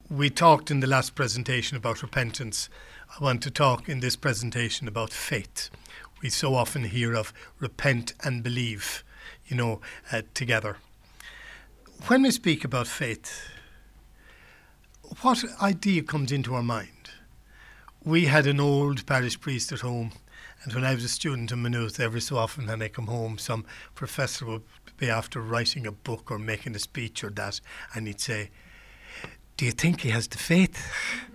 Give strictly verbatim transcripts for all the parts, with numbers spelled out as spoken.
We talked in the last presentation about repentance. I want to talk in this presentation about faith. We so often hear of repent and believe, you know, uh, together. When we speak about faith, what idea comes into our mind? We had an old parish priest at home, and when I was a student in Maynooth, every so often when I come home, some professor would be after writing a book or making a speech or that, and he'd say, "Do you think he has the faith?"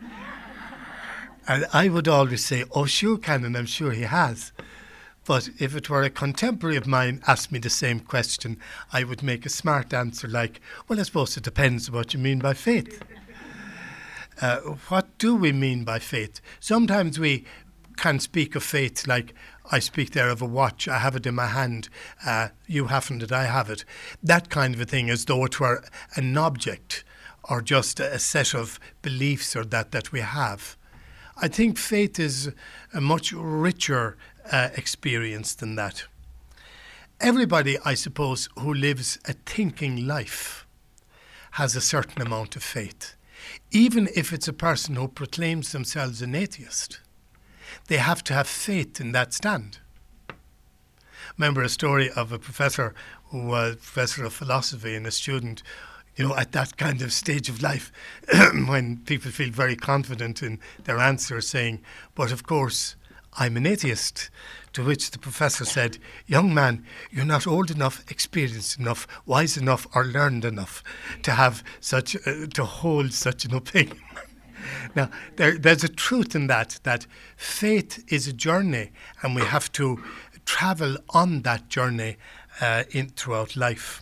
And I would always say, "Oh, sure, Canon, I'm sure he has." But if it were a contemporary of mine asked me the same question, I would make a smart answer like, "Well, I suppose it depends on what you mean by faith." Uh, what do we mean by faith? Sometimes we can speak of faith like, I speak there of a watch, I have it in my hand, uh, you haven't it, I have it. That kind of a thing, as though it were an object or just a set of beliefs or that that we have. I think faith is a much richer uh, experience than that. Everybody, I suppose, who lives a thinking life has a certain amount of faith. Even if it's a person who proclaims themselves an atheist, they have to have faith in that stand. Remember a story of a professor who was professor of philosophy and a student, you know, at that kind of stage of life when people feel very confident in their answer, saying, "But of course, I'm an atheist." To which the professor said, "Young man, you're not old enough, experienced enough, wise enough or learned enough to have such, uh, to hold such an opinion." Now, there, there's a truth in that, that faith is a journey and we have to travel on that journey uh, in throughout life.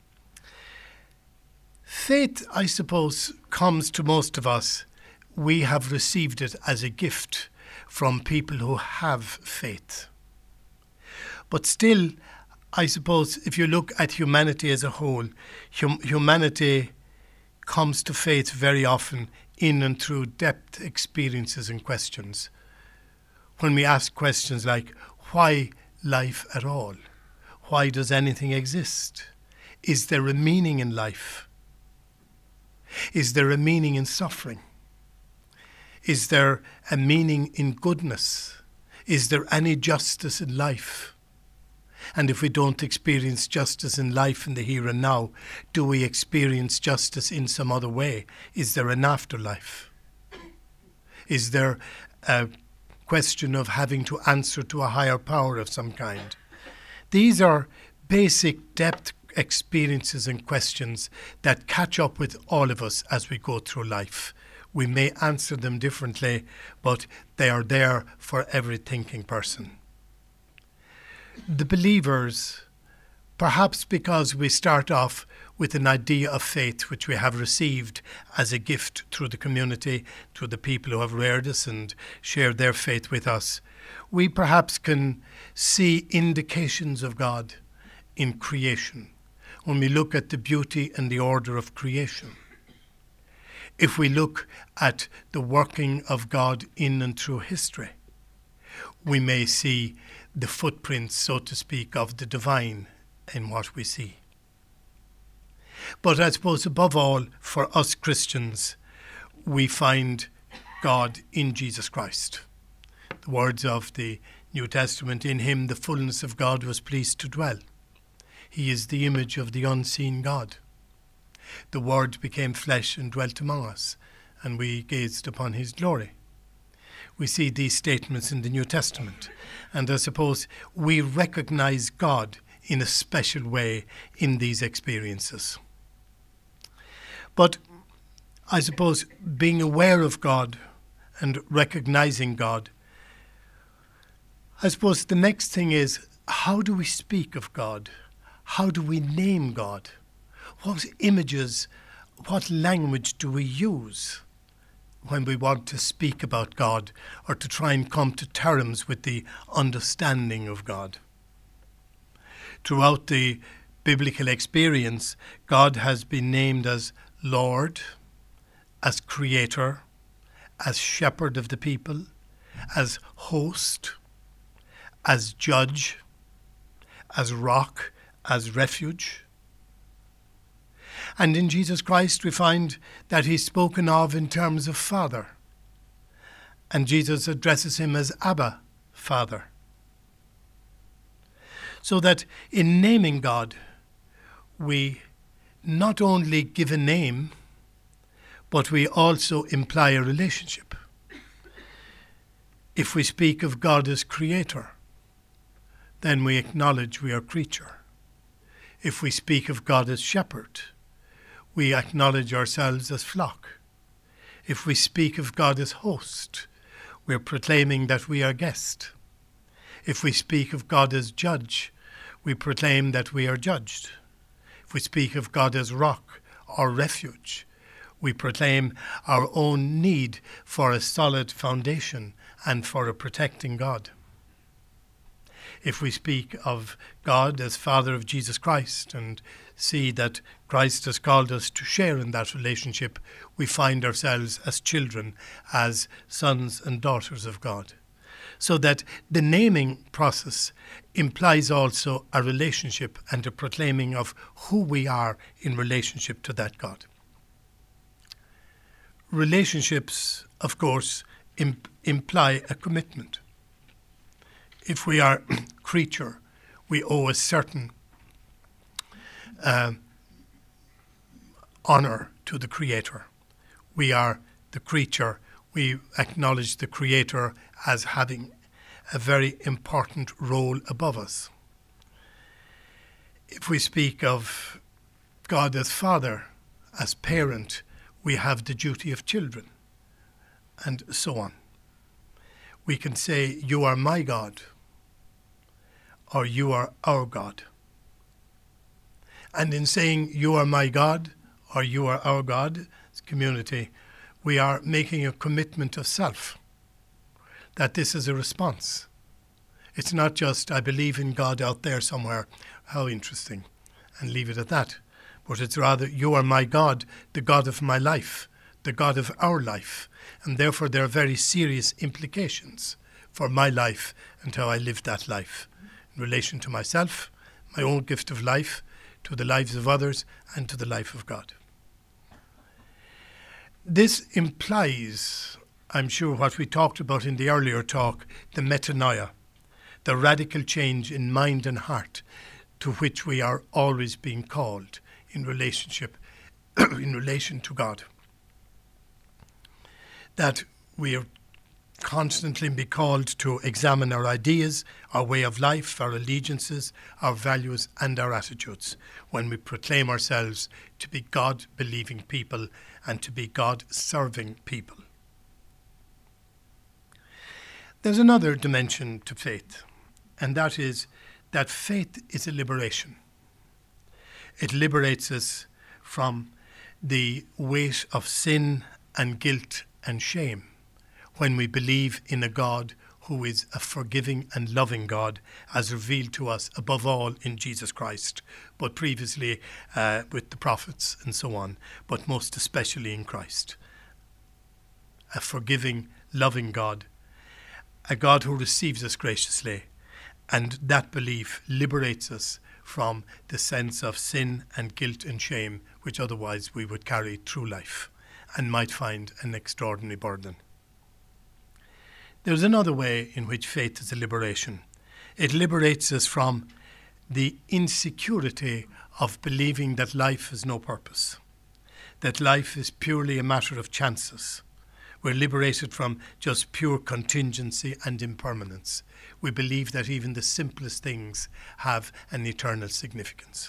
Faith, I suppose, comes to most of us. We have received it as a gift from people who have faith. But still, I suppose, if you look at humanity as a whole, hum- humanity comes to faith very often in and through depth experiences and questions. When we ask questions like, why life at all? Why does anything exist? Is there a meaning in life? Is there a meaning in suffering? Is there a meaning in goodness? Is there any justice in life? And if we don't experience justice in life in the here and now, do we experience justice in some other way? Is there an afterlife? Is there a question of having to answer to a higher power of some kind? These are basic depth experiences and questions that catch up with all of us as we go through life. We may answer them differently, but they are there for every thinking person. The believers, perhaps because we start off with an idea of faith which we have received as a gift through the community, through the people who have reared us and shared their faith with us, we perhaps can see indications of God in creation when we look at the beauty and the order of creation. If we look at the working of God in and through history, we may see the footprints, so to speak, of the divine in what we see. But I suppose above all, for us Christians, we find God in Jesus Christ. The words of the New Testament, "In him the fullness of God was pleased to dwell." He is the image of the unseen God. The Word became flesh and dwelt among us, and we gazed upon his glory. We see these statements in the New Testament, and I suppose we recognize God in a special way in these experiences. But I suppose being aware of God and recognizing God, I suppose the next thing is, how do we speak of God? How do we name God? What images, what language do we use when we want to speak about God or to try and come to terms with the understanding of God? Throughout the biblical experience, God has been named as Lord, as Creator, as Shepherd of the people, as Host, as Judge, as Rock, as Refuge. And in Jesus Christ we find that he's spoken of in terms of Father. And Jesus addresses him as Abba, Father. So that in naming God, we not only give a name, but we also imply a relationship. If we speak of God as Creator, then we acknowledge we are creature. If we speak of God as Shepherd, we acknowledge ourselves as flock. If we speak of God as Host, we're proclaiming that we are guest. If we speak of God as Judge, we proclaim that we are judged. If we speak of God as Rock or Refuge, we proclaim our own need for a solid foundation and for a protecting God. If we speak of God as Father of Jesus Christ and see that Christ has called us to share in that relationship, we find ourselves as children, as sons and daughters of God. So that the naming process implies also a relationship and a proclaiming of who we are in relationship to that God. Relationships, of course, imp- imply a commitment. If we are creature, we owe a certain uh, honour to the Creator. We are the creature. We acknowledge the Creator as having a very important role above us. If we speak of God as Father, as parent, we have the duty of children, and so on. We can say, you are my God, or you are our God. And in saying, you are my God, or you are our God, as community, we are making a commitment of self, that this is a response. It's not just, I believe in God out there somewhere, how interesting, and leave it at that. But it's rather, you are my God, the God of my life, the God of our life. And therefore there are very serious implications for my life and how I live that life in relation to myself, my own gift of life, to the lives of others, and to the life of God. This implies, I'm sure, what we talked about in the earlier talk, the metanoia, the radical change in mind and heart to which we are always being called in relationship, in relation to God. That we are constantly be called to examine our ideas, our way of life, our allegiances, our values and our attitudes when we proclaim ourselves to be God-believing people and to be God-serving people. There's another dimension to faith, and that is that faith is a liberation. It liberates us from the weight of sin and guilt and shame when we believe in a God who is a forgiving and loving God, as revealed to us above all in Jesus Christ, but previously uh, with the prophets and so on, but most especially in Christ. A forgiving, loving God, a God who receives us graciously, and that belief liberates us from the sense of sin and guilt and shame which otherwise we would carry through life and might find an extraordinary burden. There's another way in which faith is a liberation. It liberates us from the insecurity of believing that life has no purpose, that life is purely a matter of chances. We're liberated from just pure contingency and impermanence. We believe that even the simplest things have an eternal significance.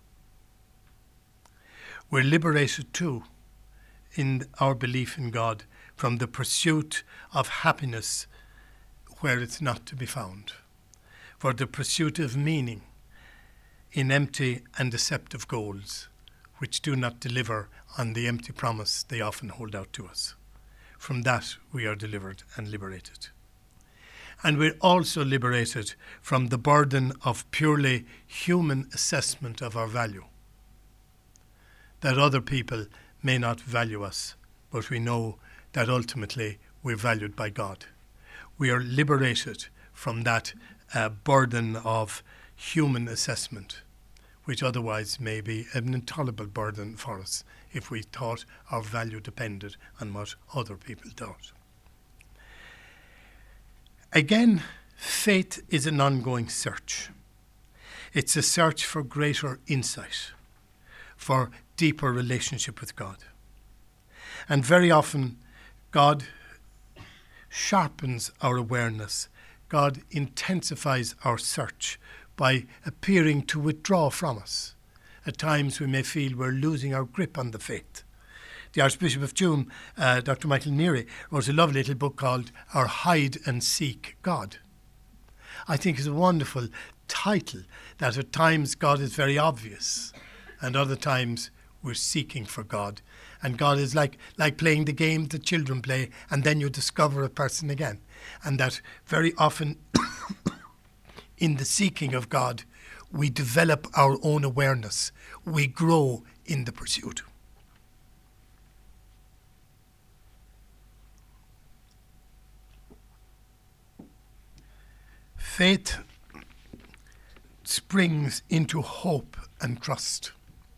We're liberated too in our belief in God from the pursuit of happiness where it's not to be found, for the pursuit of meaning in empty and deceptive goals which do not deliver on the empty promise they often hold out to us. From that we are delivered and liberated. And we're also liberated from the burden of purely human assessment of our value, that other people may not value us, but we know that ultimately we're valued by God. We are liberated from that uh, burden of human assessment, which otherwise may be an intolerable burden for us if we thought our value depended on what other people thought. Again, faith is an ongoing search. It's a search for greater insight, for deeper relationship with God. And very often, God sharpens our awareness. God intensifies our search by appearing to withdraw from us. At times we may feel we're losing our grip on the faith. The Archbishop of Tuam, uh, Doctor Michael Neary, wrote a lovely little book called Our Hide and Seek God. I think it's a wonderful title, that at times God is very obvious and other times we're seeking for God. And God is like, like playing the game that children play, and then you discover a person again. And that very often in the seeking of God, we develop our own awareness. We grow in the pursuit. Faith springs into hope and trust.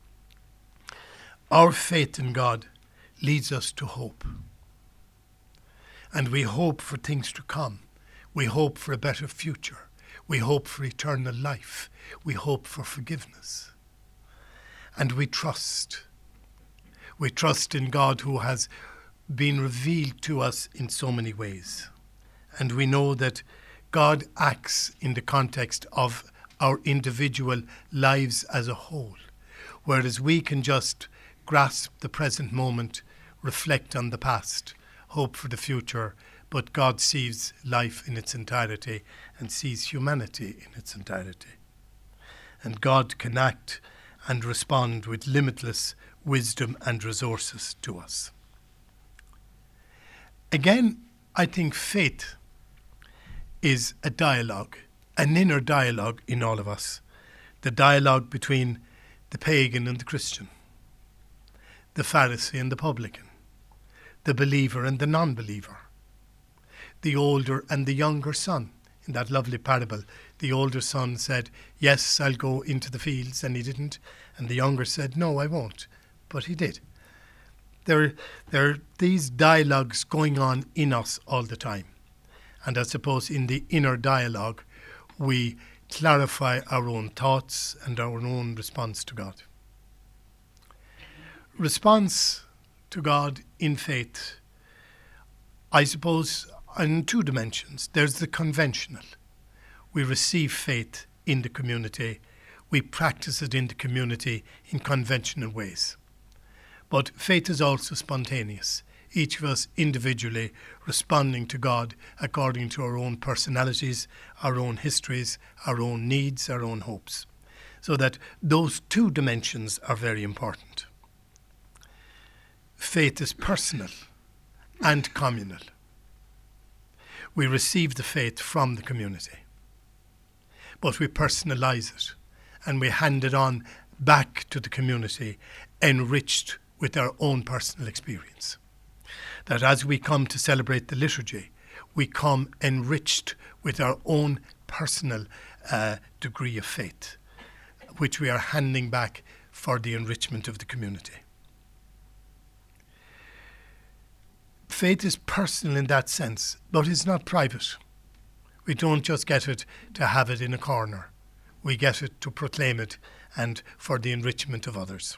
Our faith in God leads us to hope. And we hope for things to come. We hope for a better future. We hope for eternal life. We hope for forgiveness. And we trust. We trust in God who has been revealed to us in so many ways. And we know that God acts in the context of our individual lives as a whole, whereas we can just grasp the present moment, reflect on the past, hope for the future, but God sees life in its entirety and sees humanity in its entirety. And God can act and respond with limitless wisdom and resources to us. Again, I think faith is a dialogue, an inner dialogue in all of us, the dialogue between the pagan and the Christian, the Pharisee and the publican, the believer and the non-believer, the older and the younger son. In that lovely parable, the older son said, "Yes, I'll go into the fields," and he didn't. And the younger said, "No, I won't," but he did. There, there are these dialogues going on in us all the time. And I suppose in the inner dialogue, we clarify our own thoughts and our own response to God. Response to God in faith, I suppose, in two dimensions. There's the conventional. We receive faith in the community. We practice it in the community in conventional ways. But faith is also spontaneous. Each of us individually responding to God according to our own personalities, our own histories, our own needs, our own hopes. So that those two dimensions are very important. Faith is personal and communal. We receive the faith from the community, but we personalize it and we hand it on back to the community, enriched with our own personal experience. That as we come to celebrate the liturgy, we come enriched with our own personal uh, degree of faith, which we are handing back for the enrichment of the community. Faith is personal in that sense, but it's not private. We don't just get it to have it in a corner. We get it to proclaim it and for the enrichment of others.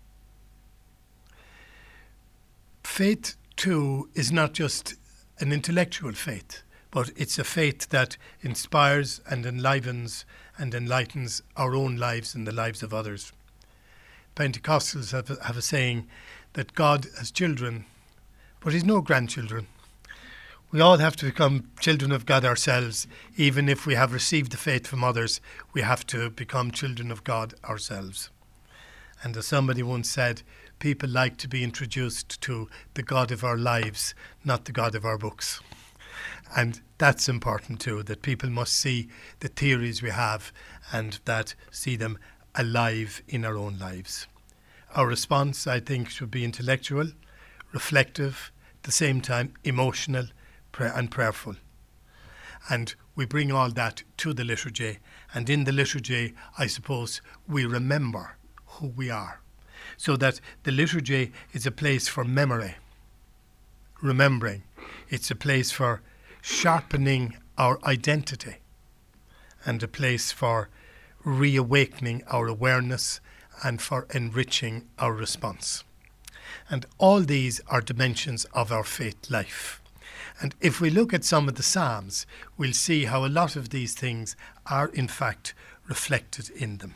Faith, too, is not just an intellectual faith, but it's a faith that inspires and enlivens and enlightens our own lives and the lives of others. Pentecostals have a, have a saying that God has children, but he's no grandchildren. We all have to become children of God ourselves. Even if we have received the faith from others, we have to become children of God ourselves. And as somebody once said, people like to be introduced to the God of our lives, not the God of our books. And that's important too, that people must see the theories we have and that see them alive in our own lives. Our response, I think, should be intellectual, reflective, at the same time emotional and prayerful. And we bring all that to the liturgy. And in the liturgy, I suppose, we remember who we are. So that the liturgy is a place for memory, remembering. It's a place for sharpening our identity and a place for reawakening our awareness and for enriching our response. And all these are dimensions of our faith life. And if we look at some of the Psalms, we'll see how a lot of these things are in fact reflected in them.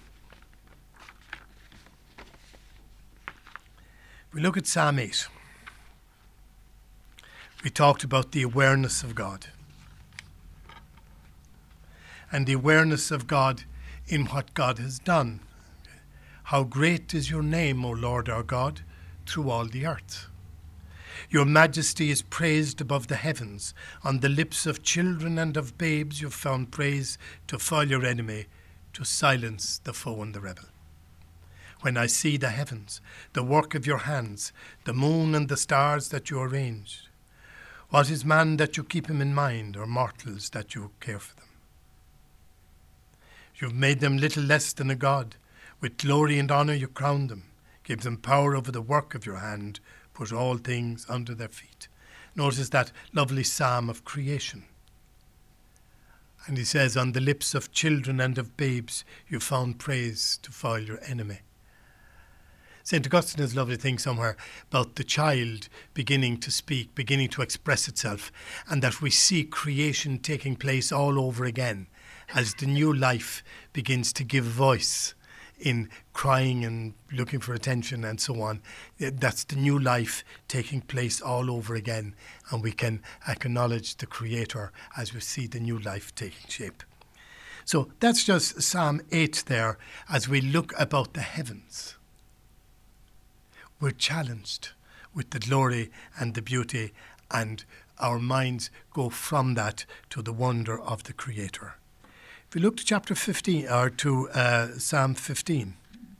We look at Psalm eight. We talked about the awareness of God. And the awareness of God in what God has done. How great is your name, O Lord our God, through all the earth. Your majesty is praised above the heavens. On the lips of children and of babes you have found praise to foil your enemy, to silence the foe and the rebel. When I see the heavens, the work of your hands, the moon and the stars that you arranged, what is man that you keep him in mind, or mortals that you care for them? You have made them little less than a god. With glory and honour you crown them. Give them power over the work of your hand. Put all things under their feet. Notice that lovely psalm of creation. And he says, on the lips of children and of babes you found praise to foil your enemy. Saint Augustine has a lovely thing somewhere about the child beginning to speak, beginning to express itself, and that we see creation taking place all over again as the new life begins to give voice in crying and looking for attention and so on. That's the new life taking place all over again, and we can acknowledge the Creator as we see the new life taking shape. So that's just Psalm eight there as we look about the heavens. We're challenged with the glory and the beauty, and our minds go from that to the wonder of the Creator. If we look to chapter fifteen, or to uh, Psalm fifteen.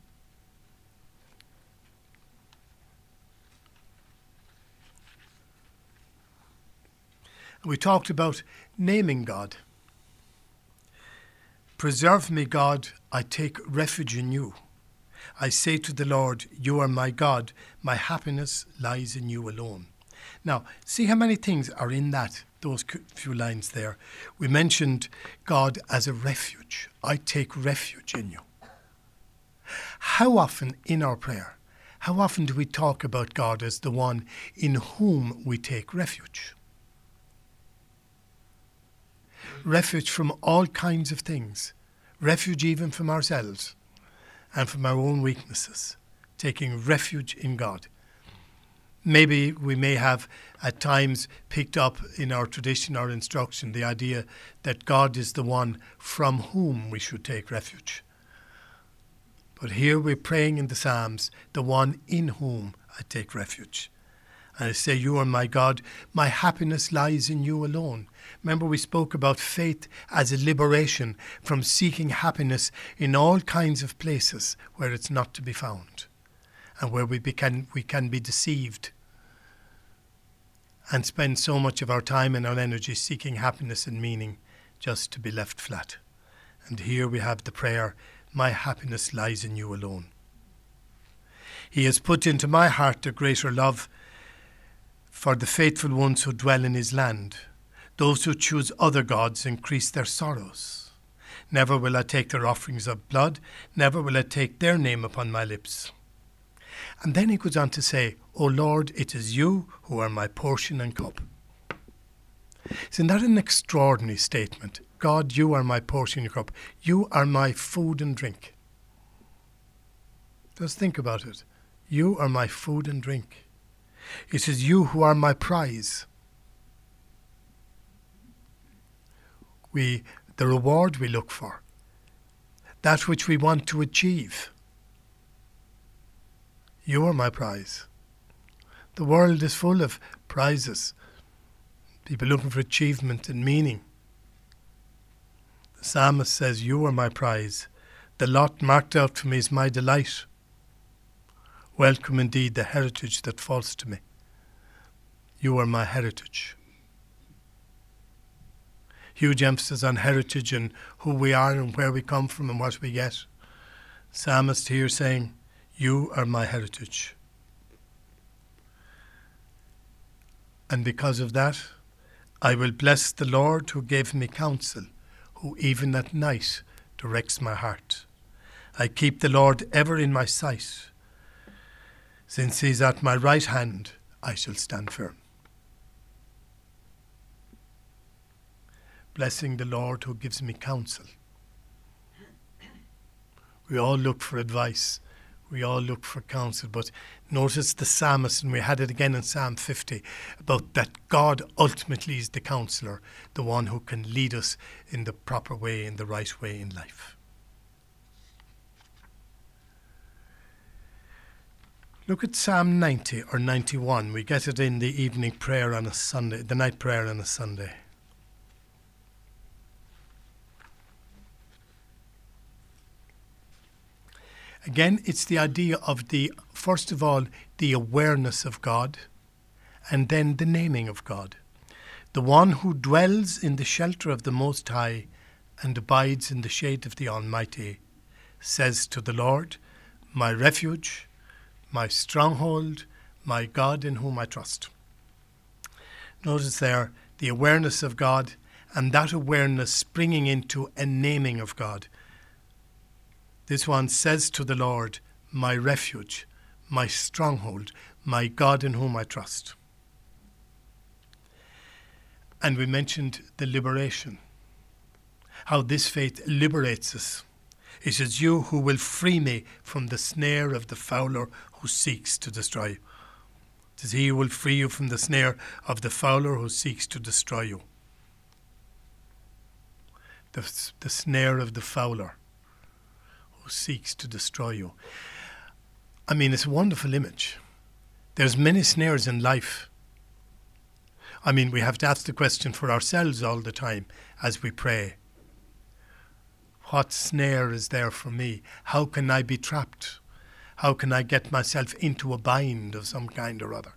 We talked about naming God. Preserve me, God, I take refuge in you. I say to the Lord, you are my God, my happiness lies in you alone. Now, see how many things are in that, those few lines there. We mentioned God as a refuge. I take refuge in you. How often in our prayer, how often do we talk about God as the one in whom we take refuge? Refuge from all kinds of things. Refuge even from ourselves and from our own weaknesses. Taking refuge in God. Maybe we may have at times picked up in our tradition or instruction the idea that God is the one from whom we should take refuge. But here we're praying in the Psalms, the one in whom I take refuge. And I say, you are my God, my happiness lies in you alone. Remember, we spoke about faith as a liberation from seeking happiness in all kinds of places where it's not to be found, and where we can, we can be deceived and spend so much of our time and our energy seeking happiness and meaning just to be left flat. And here we have the prayer, my happiness lies in you alone. He has put into my heart a greater love for the faithful ones who dwell in his land. Those who choose other gods increase their sorrows. Never will I take their offerings of blood, never will I take their name upon my lips. And then he goes on to say, O Lord, it is you who are my portion and cup. Isn't that an extraordinary statement? God, you are my portion and cup. You are my food and drink. Just think about it. You are my food and drink. It is you who are my prize. We, the reward we look for, that which we want to achieve. You are my prize. The world is full of prizes, people looking for achievement and meaning. The psalmist says, you are my prize. The lot marked out for me is my delight. Welcome indeed the heritage that falls to me. You are my heritage. Huge emphasis on heritage and who we are and where we come from and what we get. Psalmist here saying, you are my heritage. And because of that, I will bless the Lord who gave me counsel, who even at night directs my heart. I keep the Lord ever in my sight. Since he is at my right hand, I shall stand firm. Blessing the Lord who gives me counsel. We all look for advice. We all look for counsel. But notice the psalmist, and we had it again in Psalm fifty, about that God ultimately is the counselor, the one who can lead us in the proper way, in the right way in life. Look at Psalm ninety or ninety-one. We get it in the evening prayer on a Sunday, the night prayer on a Sunday. Again, it's the idea of the, first of all, the awareness of God, and then the naming of God. The one who dwells in the shelter of the Most High and abides in the shade of the Almighty says to the Lord, my refuge, my stronghold, my God in whom I trust. Notice there the awareness of God, and that awareness springing into a naming of God. This one says to the Lord, my refuge, my stronghold, my God in whom I trust. And we mentioned the liberation, how this faith liberates us. It is you who will free me from the snare of the fowler who seeks to destroy you. It is he who will free you from the snare of the fowler who seeks to destroy you. The, the snare of the fowler who seeks to destroy you. I mean, it's a wonderful image. There's many snares in life. I mean, we have to ask the question for ourselves all the time as we pray. What snare is there for me? How can I be trapped? How can I get myself into a bind of some kind or other?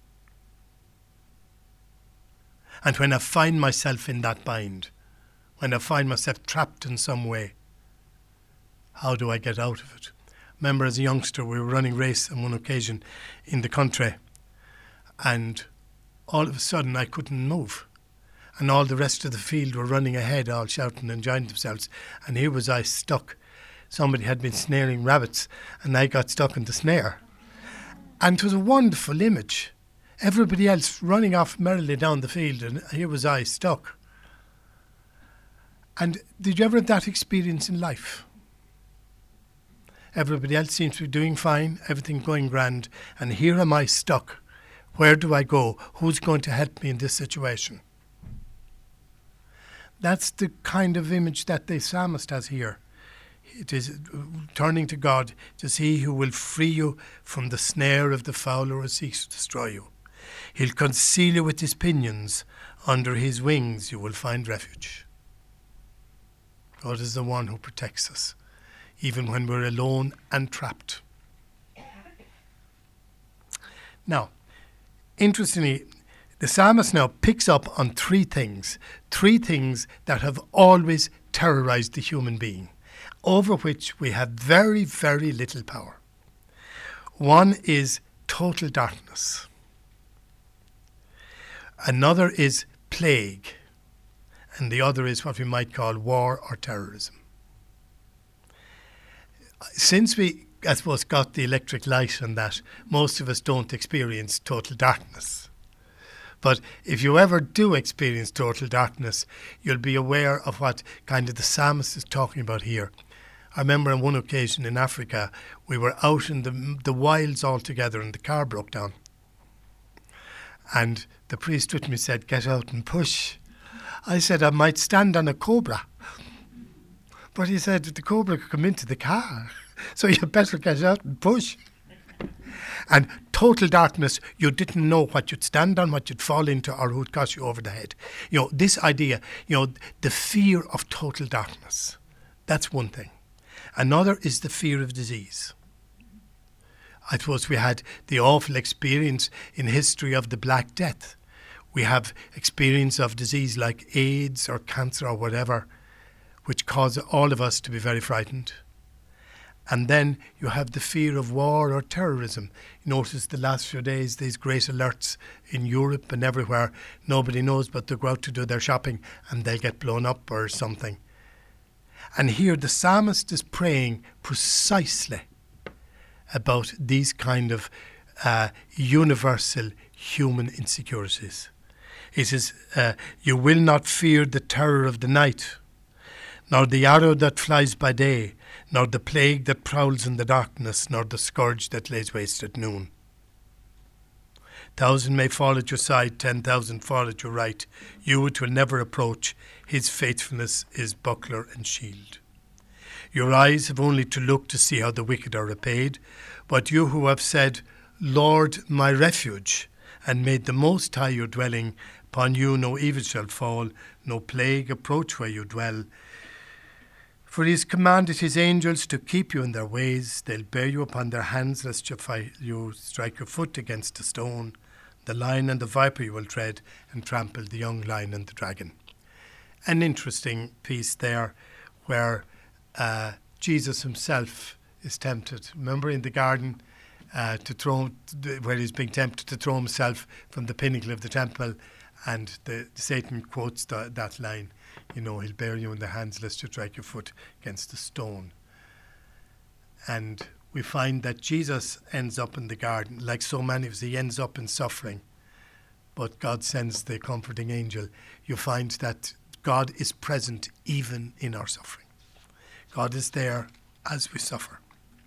And when I find myself in that bind, when I find myself trapped in some way, how do I get out of it? Remember, as a youngster, we were running race on one occasion in the country, and all of a sudden I couldn't move. And all the rest of the field were running ahead, all shouting and enjoying themselves. And here was I stuck. Somebody had been snaring rabbits, and I got stuck in the snare. And it was a wonderful image. Everybody else running off merrily down the field, and here was I stuck. And did you ever have that experience in life? Everybody else seems to be doing fine, everything going grand, and here am I stuck. Where do I go? Who's going to help me in this situation? That's the kind of image that the psalmist has here. It is turning to God. It is he who will free you from the snare of the fowler who seeks to destroy you. He'll conceal you with his pinions. Under his wings you will find refuge. God is the one who protects us, even when we're alone and trapped. Now, interestingly, the psalmist now picks up on three things, three things that have always terrorized the human being, over which we have very, very little power. One is total darkness. Another is plague. And the other is what we might call war or terrorism. Since we, I suppose, got the electric light and that, most of us don't experience total darkness. But if you ever do experience total darkness, you'll be aware of what kind of the psalmist is talking about here. I remember on one occasion in Africa, we were out in the, the wilds all together and the car broke down. And the priest with me said, "Get out and push." I said, "I might stand on a cobra." But he said, "The cobra could come into the car, so you better get out and push." And total darkness, you didn't know what you'd stand on, what you'd fall into, or who'd cross you over the head. You know, this idea, you know, the fear of total darkness, that's one thing. Another is the fear of disease. I suppose we had the awful experience in history of the Black Death. We have experience of disease like AIDS or cancer or whatever, which cause all of us to be very frightened. And then you have the fear of war or terrorism. You notice the last few days, these great alerts in Europe and everywhere. Nobody knows, but they'll go out to do their shopping and they'll get blown up or something. And here the psalmist is praying precisely about these kind of uh, universal human insecurities. He says, uh, you will not fear the terror of the night, nor the arrow that flies by day, nor the plague that prowls in the darkness, nor the scourge that lays waste at noon. Thousand may fall at your side, ten thousand fall at your right. You it will never approach. His faithfulness is buckler and shield. Your eyes have only to look to see how the wicked are repaid. But you who have said, Lord, my refuge, and made the Most High your dwelling, upon you no evil shall fall, no plague approach where you dwell. For he has commanded his angels to keep you in their ways. They'll bear you upon their hands, lest you, fi- you strike your foot against a stone. The lion and the viper you will tread, and trample the young lion and the dragon. An interesting piece there where uh, Jesus himself is tempted. Remember in the garden uh, to throw, where he's being tempted to throw himself from the pinnacle of the temple, and the, Satan quotes the, that line. You know, he'll bear you in the hands lest you strike your foot against a stone. And we find that Jesus ends up in the garden, like so many of us, he ends up in suffering. But God sends the comforting angel. You find that God is present even in our suffering. God is there as we suffer.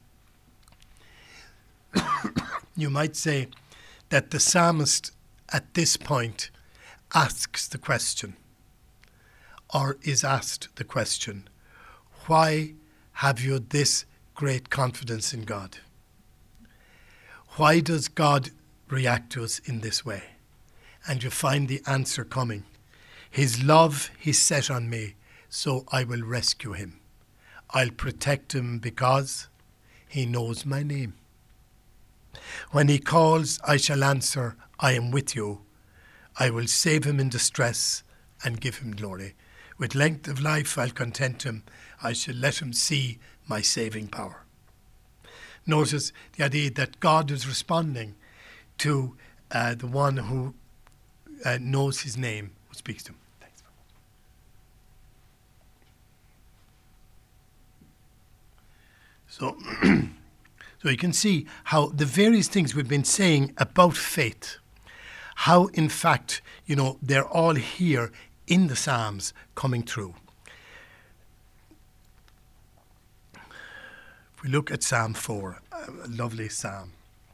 You might say that the psalmist at this point asks the question, or is asked the question, why have you this great confidence in God? Why does God react to us in this way? And you find the answer coming. His love he set on me, so I will rescue him. I'll protect him because he knows my name. When he calls, I shall answer, I am with you. I will save him in distress and give him glory. With length of life I'll content him. I shall let him see my saving power. Notice the idea that God is responding to uh, the one who uh, knows his name, who speaks to him. Thanks. So, so you can see how the various things we've been saying about faith, how in fact, you know, they're all here in the Psalms coming through. If we look at Psalm four, a lovely psalm.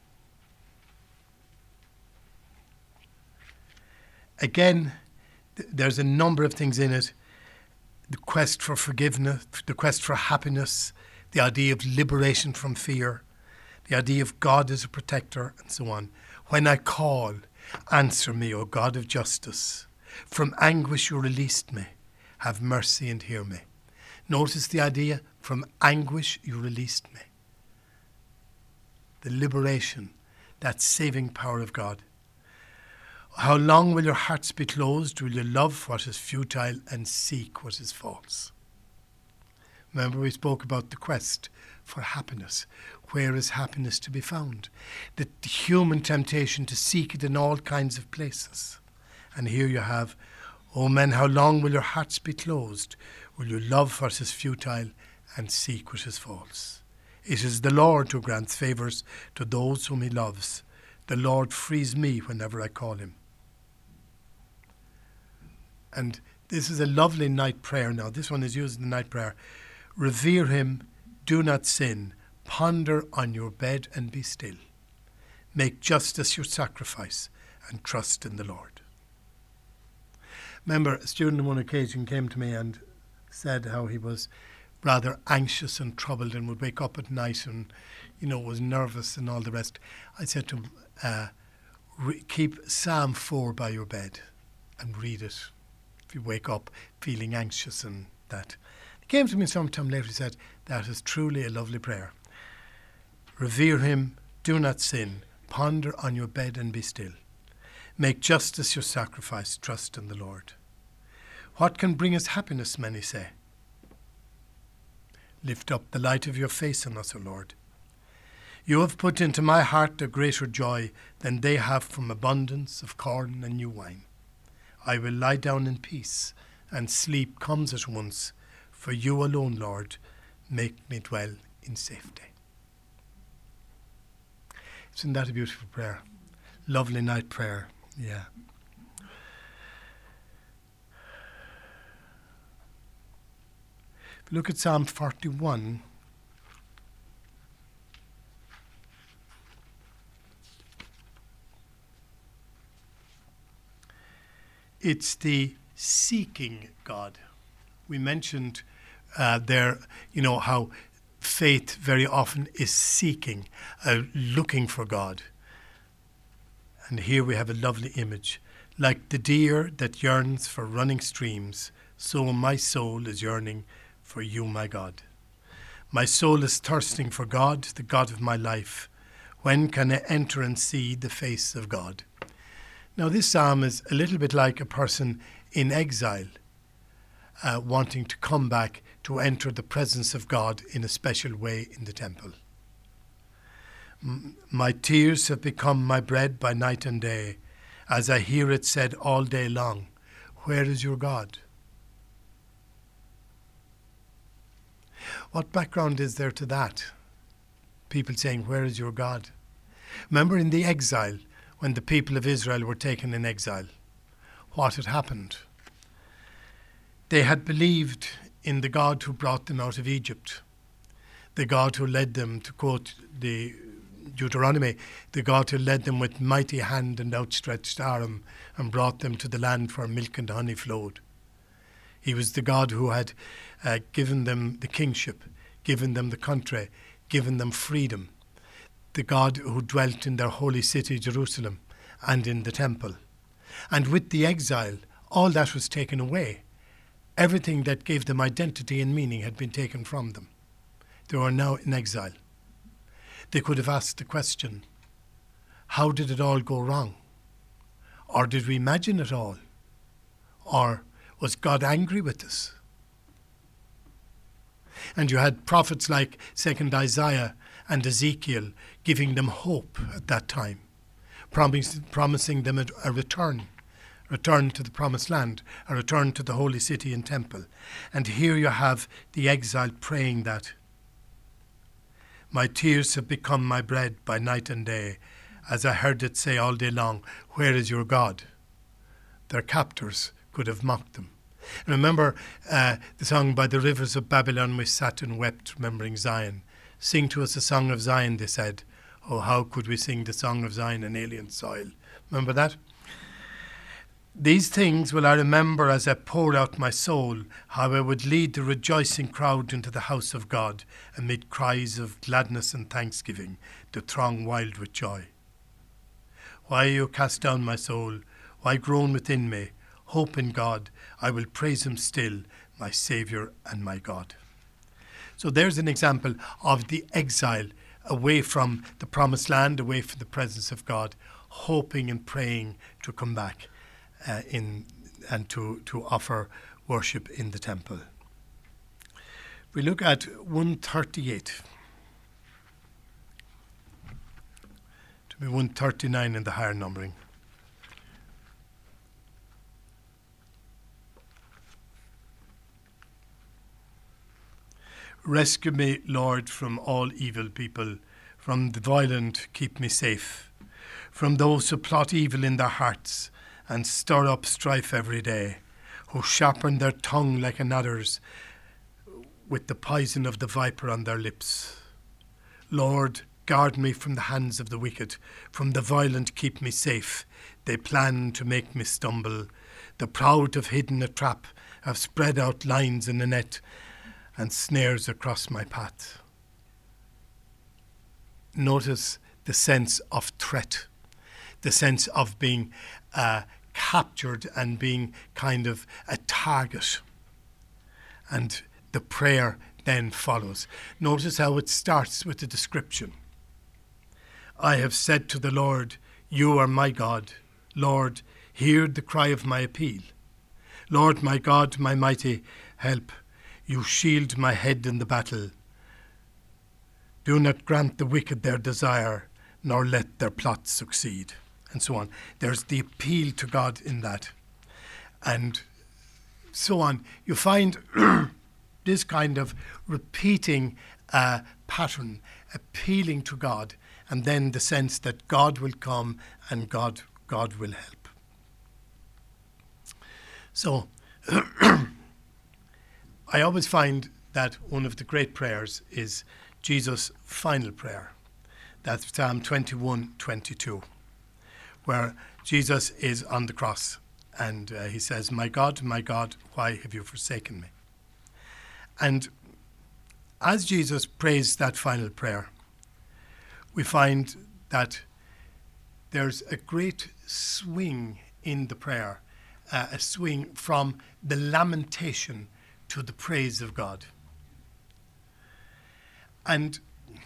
Again, th- there's a number of things in it. The quest for forgiveness, the quest for happiness, the idea of liberation from fear, the idea of God as a protector, and so on. When I call, answer me, O God of justice. From anguish you released me. Have mercy and hear me. Notice the idea, from anguish you released me. The liberation, that saving power of God. How long will your hearts be closed? Will you love what is futile and seek what is false? Remember we spoke about the quest for happiness. Where is happiness to be found? The human temptation to seek it in all kinds of places. And here you have, O men, how long will your hearts be closed? Will you love what is futile and seek what is false? It is the Lord who grants favours to those whom he loves. The Lord frees me whenever I call him. And this is a lovely night prayer now. This one is used in the night prayer. Revere him, do not sin. Ponder on your bed and be still. Make justice your sacrifice and trust in the Lord. Remember, a student on one occasion came to me and said how he was rather anxious and troubled and would wake up at night and, you know, was nervous and all the rest. I said to him, uh, re- keep Psalm four by your bed and read it if you wake up feeling anxious and that. He came to me some time later, he said, that is truly a lovely prayer. Revere him, do not sin, ponder on your bed and be still. Make justice your sacrifice. Trust in the Lord. What can bring us happiness, many say? Lift up the light of your face on us, O Lord. You have put into my heart a greater joy than they have from abundance of corn and new wine. I will lie down in peace, and sleep comes at once. For you alone, Lord, make me dwell in safety. Isn't that a beautiful prayer? Lovely night prayer, yeah. If you look at Psalm forty-one, it's the seeking God. We mentioned uh, there, you know, how faith very often is seeking, uh, looking for God. And here we have a lovely image. Like the deer that yearns for running streams, so my soul is yearning for you, my God. My soul is thirsting for God, the God of my life. When can I enter and see the face of God? Now, this psalm is a little bit like a person in exile, uh, wanting to come back to enter the presence of God in a special way in the temple. M- my tears have become my bread by night and day, as I hear it said all day long, where is your God? What background is there to that? People saying, where is your God? Remember in the exile, when the people of Israel were taken in exile, what had happened? They had believed in the God who brought them out of Egypt, the God who led them, to quote the Deuteronomy, the God who led them with mighty hand and outstretched arm and brought them to the land where milk and honey flowed. He was the God who had uh, given them the kingship, given them the country, given them freedom. The God who dwelt in their holy city, Jerusalem, and in the temple. And with the exile, all that was taken away. Everything that gave them identity and meaning had been taken from them. They were now in exile. They could have asked the question, how did it all go wrong? Or did we imagine it all? Or was God angry with us? And you had prophets like Second Isaiah and Ezekiel giving them hope at that time, promis- promising them a, a return, return to the promised land, a return to the holy city and temple. And here you have the exile praying that. My tears have become my bread by night and day, as I heard it say all day long, where is your God? Their captors could have mocked them. And remember uh, the song, by the rivers of Babylon we sat and wept, remembering Zion. Sing to us a song of Zion, they said. Oh, how could we sing the song of Zion in alien soil? Remember that? These things will I remember as I poured out my soul, how I would lead the rejoicing crowd into the house of God, amid cries of gladness and thanksgiving, the throng wild with joy. Why are you cast down, my soul? Why groan within me? Hope in God, I will praise him still, my Saviour and my God. So there's an example of the exile away from the promised land, away from the presence of God, hoping and praying to come back uh, in and to, to offer worship in the temple. We look at one thirty-eight. To be one thirty-nine in the higher numbering. Rescue me, Lord, from all evil people, from the violent keep me safe, from those who plot evil in their hearts and stir up strife every day, who sharpen their tongue like an adder's with the poison of the viper on their lips. Lord, guard me from the hands of the wicked, from the violent keep me safe. They plan to make me stumble. The proud have hidden a trap, have spread out lines in a net, and snares across my path. Notice the sense of threat, the sense of being uh, captured and being kind of a target. And the prayer then follows. Notice how it starts with the description. I have said to the Lord, you are my God. Lord, hear the cry of my appeal. Lord, my God, my mighty help, you shield my head in the battle. Do not grant the wicked their desire, nor let their plots succeed, and so on. There's the appeal to God in that, and so on. You find this kind of repeating uh, pattern, appealing to God, and then the sense that God will come and God, God will help. So, I always find that one of the great prayers is Jesus' final prayer. That's Psalm twenty-one twenty-two, where Jesus is on the cross and uh, he says, "My God, my God, why have you forsaken me?" And as Jesus prays that final prayer, we find that there's a great swing in the prayer, uh, a swing from the lamentation to the praise of God. And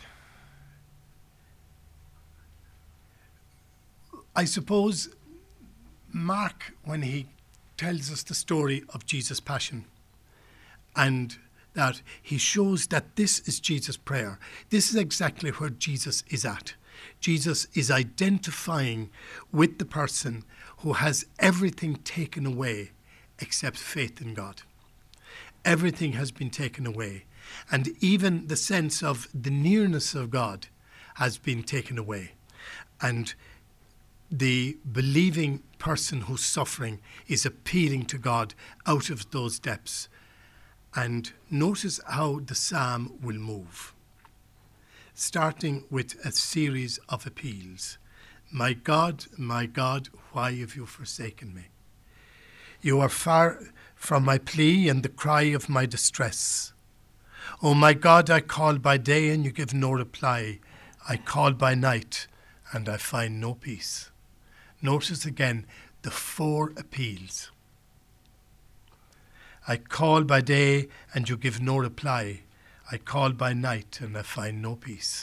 I suppose Mark, when he tells us the story of Jesus' passion, and that he shows that this is Jesus' prayer, this is exactly where Jesus is at. Jesus is identifying with the person who has everything taken away except faith in God. Everything has been taken away. And even the sense of the nearness of God has been taken away. And the believing person who's suffering is appealing to God out of those depths. And notice how the psalm will move, starting with a series of appeals. My God, my God, why have you forsaken me? You are far from my plea and the cry of my distress. O my God, I call by day and you give no reply. I call by night and I find no peace. Notice again the four appeals. I call by day and you give no reply. I call by night and I find no peace.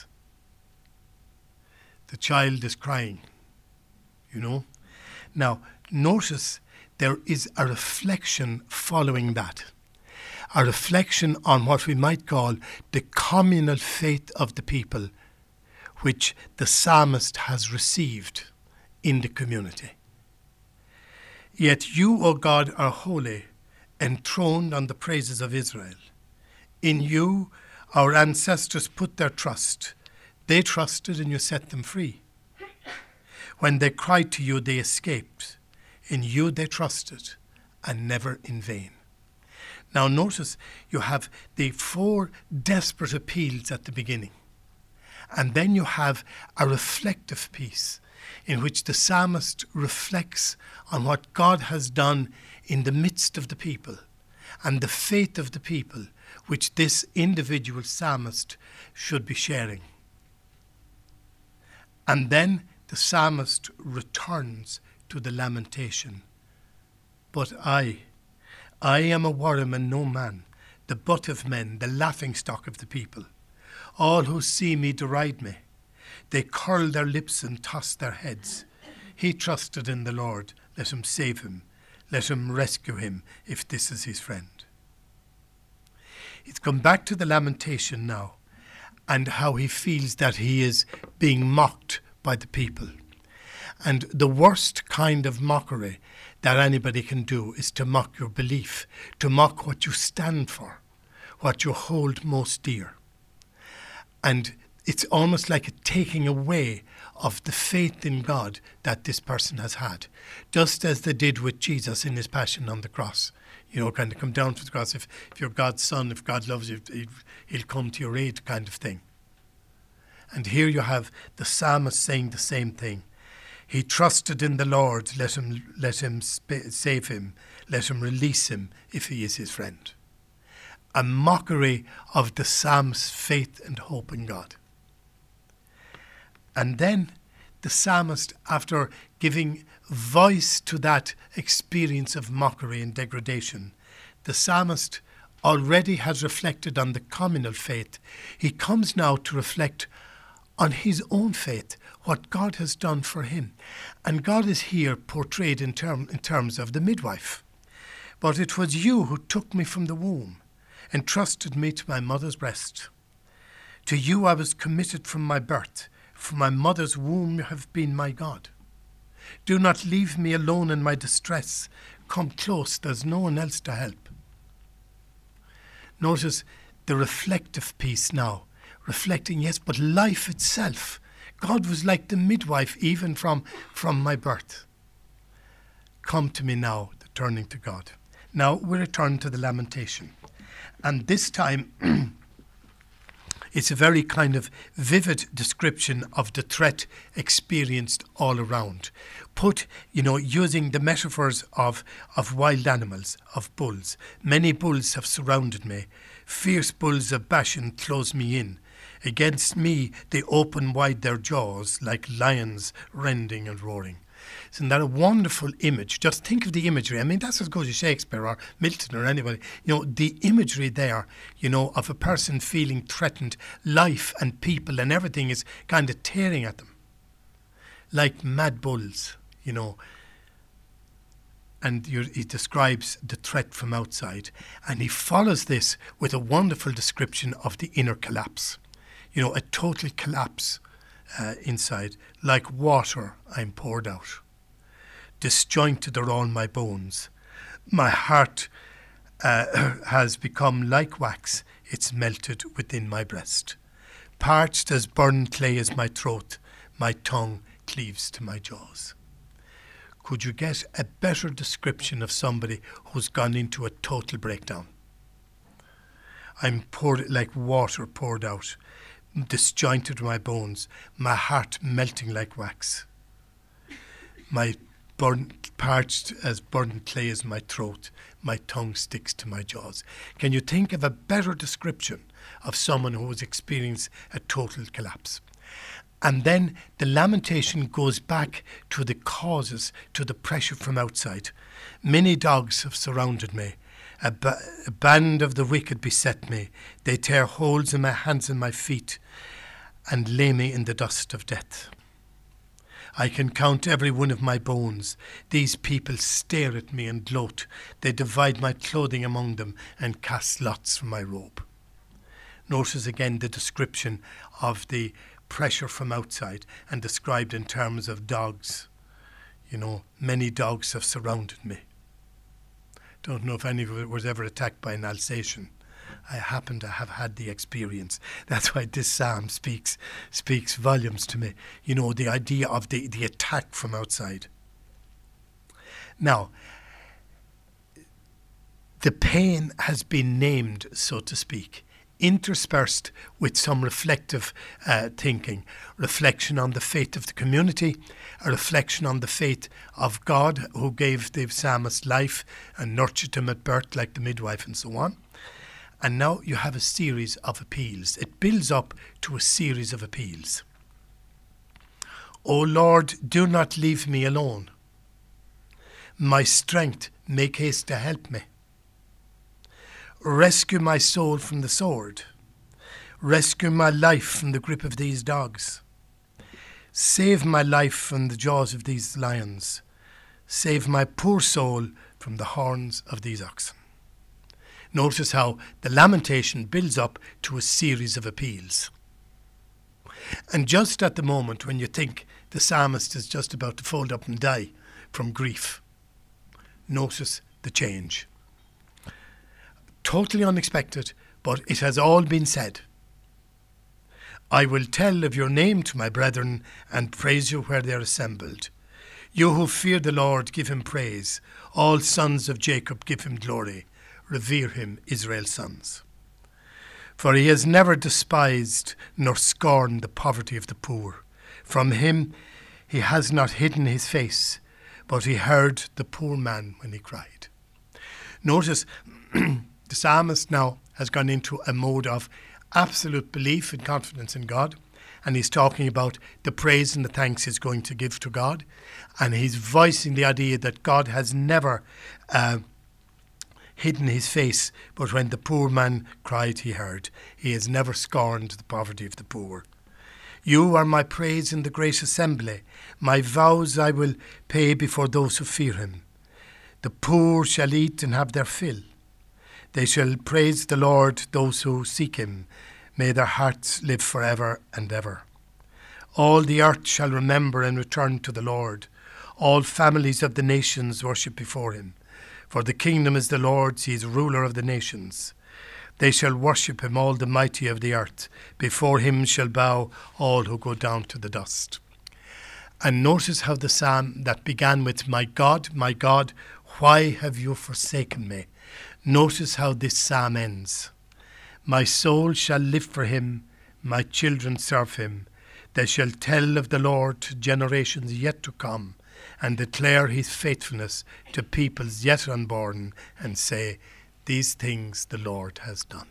The child is crying, you know. Now, notice there is a reflection following that. A reflection on what we might call the communal faith of the people, which the psalmist has received in the community. Yet you, O God, are holy, enthroned on the praises of Israel. In you, our ancestors put their trust. They trusted and you set them free. When they cried to you, they escaped. In you they trusted, and never in vain. Now notice you have the four desperate appeals at the beginning. And then you have a reflective piece in which the psalmist reflects on what God has done in the midst of the people and the faith of the people, which this individual psalmist should be sharing. And then the psalmist returns to the lamentation. But I, I am a worm and no man, the butt of men, the laughingstock of the people. All who see me deride me. They curl their lips and toss their heads. He trusted in the Lord. Let him save him. Let him rescue him if this is his friend. It's come back to the lamentation now and how he feels that he is being mocked by the people. And the worst kind of mockery that anybody can do is to mock your belief, to mock what you stand for, what you hold most dear. And it's almost like a taking away of the faith in God that this person has had, just as they did with Jesus in his passion on the cross. You know, kind of come down to the cross. If, if you're God's son, if God loves you, he'll come to your aid kind of thing. And here you have the psalmist saying the same thing. He trusted in the Lord. Let him, let him sp- save him. Let him release him if he is his friend. A mockery of the psalmist's faith and hope in God. And then the psalmist, after giving voice to that experience of mockery and degradation, the psalmist already has reflected on the communal faith. He comes now to reflect on his own faith, what God has done for him. And God is here portrayed in, term, in terms of the midwife. But it was you who took me from the womb, entrusted me to my mother's breast. To you I was committed from my birth. From my mother's womb you have been my God. Do not leave me alone in my distress. Come close, there's no one else to help. Notice the reflective piece now. Reflecting, yes, but life itself. God was like the midwife even from, from my birth. Come to me now, the turning to God. Now we return to the lamentation. And this time it's a very kind of vivid description of the threat experienced all around. Put, you know, using the metaphors of, of wild animals, of bulls. Many bulls have surrounded me. Fierce bulls of Bashan close me in. Against me they open wide their jaws like lions rending and roaring. Isn't that a wonderful image? Just think of the imagery. I mean, that's as good as Shakespeare or Milton or anybody. You know, the imagery there, you know, of a person feeling threatened, life and people and everything is kind of tearing at them. Like mad bulls, you know. And he describes the threat from outside. And he follows this with a wonderful description of the inner collapse. You know, a total collapse uh, inside. Like water, I'm poured out. Disjointed are all my bones. My heart uh, has become like wax. It's melted within my breast. Parched as burned clay is my throat. My tongue cleaves to my jaws. Could you get a better description of somebody who's gone into a total breakdown? I'm poured like water poured out. Disjointed my bones, my heart melting like wax. My burnt, parched as burnt clay is my throat, my tongue sticks to my jaws. Can you think of a better description of someone who has experienced a total collapse? And then the lamentation goes back to the causes, to the pressure from outside. Many dogs have surrounded me. A, ba- a band of the wicked beset me. They tear holes in my hands and my feet and lay me in the dust of death. I can count every one of my bones. These people stare at me and gloat. They divide my clothing among them and cast lots for my robe. Notice again the description of the pressure from outside and described in terms of dogs. You know, many dogs have surrounded me. Don't know if any of it was ever attacked by an Alsatian. I happen to have had the experience. That's why this psalm speaks speaks volumes to me. You know, the idea of the, the attack from outside. Now, the pain has been named, so to speak, interspersed with some reflective uh, thinking, reflection on the faith of the community, a reflection on the faith of God who gave the psalmist life and nurtured him at birth like the midwife and so on. And now you have a series of appeals. It builds up to a series of appeals. O Lord, do not leave me alone. My strength, make haste to help me. Rescue my soul from the sword. Rescue my life from the grip of these dogs. Save my life from the jaws of these lions. Save my poor soul from the horns of these oxen. Notice how the lamentation builds up to a series of appeals. And just at the moment when you think the psalmist is just about to fold up and die from grief, notice the change. Totally unexpected, but it has all been said. I will tell of your name to my brethren and praise you where they are assembled. You who fear the Lord, give him praise. All sons of Jacob, give him glory. Revere him, Israel's sons. For he has never despised nor scorned the poverty of the poor. From him he has not hidden his face, but he heard the poor man when he cried. Notice the psalmist now has gone into a mode of absolute belief and confidence in God, and he's talking about the praise and the thanks he's going to give to God, and he's voicing the idea that God has never uh, hidden his face, but when the poor man cried, he heard. He has never scorned the poverty of the poor. You are my praise in the great assembly. My vows I will pay before those who fear him. The poor shall eat and have their fill. They shall praise the Lord, those who seek him. May their hearts live forever and ever. All the earth shall remember and return to the Lord. All families of the nations worship before him. For the kingdom is the Lord's, he is ruler of the nations. They shall worship him, all the mighty of the earth. Before him shall bow all who go down to the dust. And notice how the psalm that began with, My God, my God, why have you forsaken me? Notice how this psalm ends. My soul shall live for him, my children serve him. They shall tell of the Lord to generations yet to come, and declare his faithfulness to peoples yet unborn, and say, These things the Lord has done.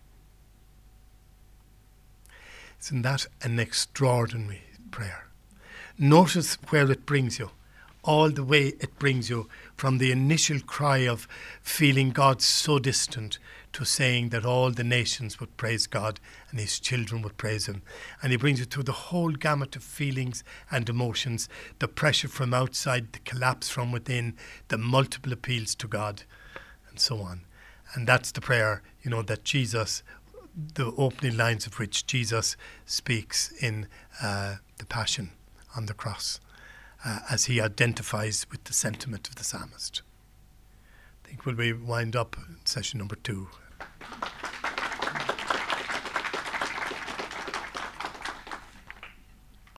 Isn't that an extraordinary prayer? Notice where it brings you. All the way it brings you from the initial cry of feeling God so distant to saying that all the nations would praise God and his children would praise him. And he brings you through the whole gamut of feelings and emotions, the pressure from outside, the collapse from within, the multiple appeals to God, and so on. And that's the prayer, you know, that Jesus, the opening lines of which Jesus speaks in uh, the Passion on the cross. Uh, as he identifies with the sentiment of the psalmist. I think we'll be wind up in session number two.